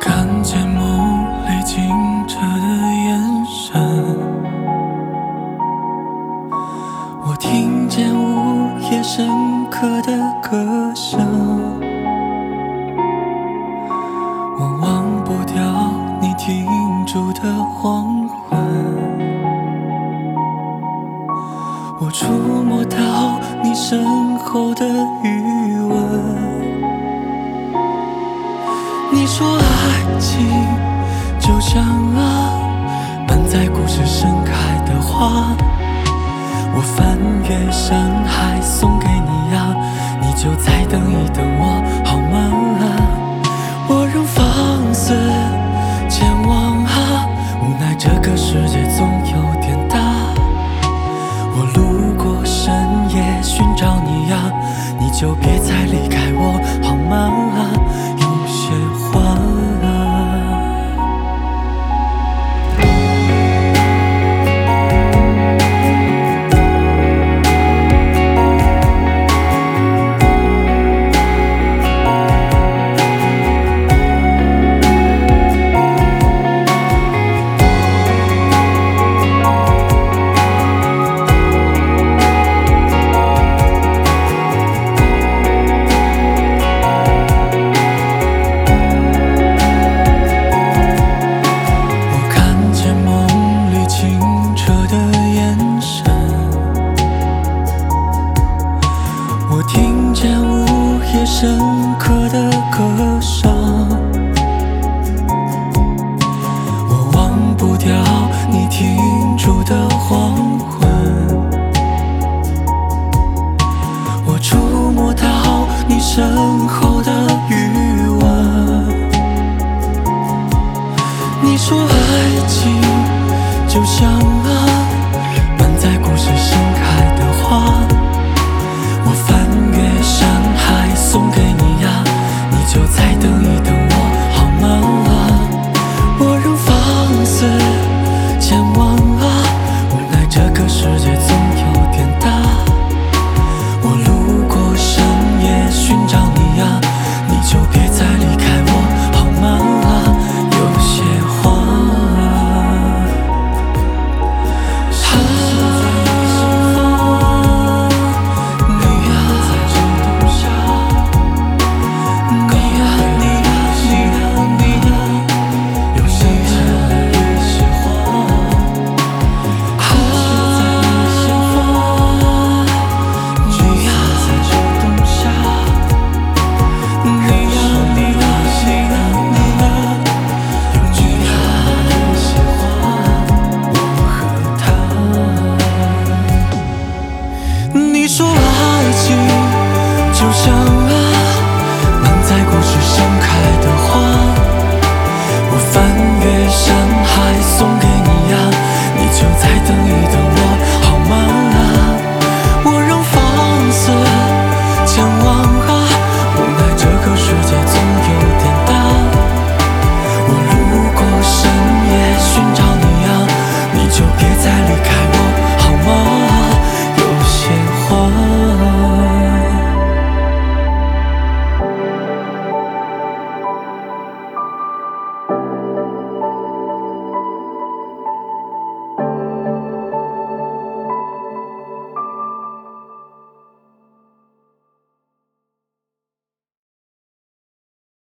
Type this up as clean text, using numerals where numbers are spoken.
看见梦里清澈的眼神，我听见午夜深刻的歌声，我忘不掉你停住的黄昏，我触摸到你身后的余温。你说爱情就像满载故事盛开的花，我翻越山海送给你你就再等一等我好吗？我仍放肆前往无奈这个世界总有点大。我路过深夜寻找你你就别再离开我好吗？有些话深刻的歌声，我忘不掉你停住的黄昏，我触摸到你身后的余温。你说爱情就像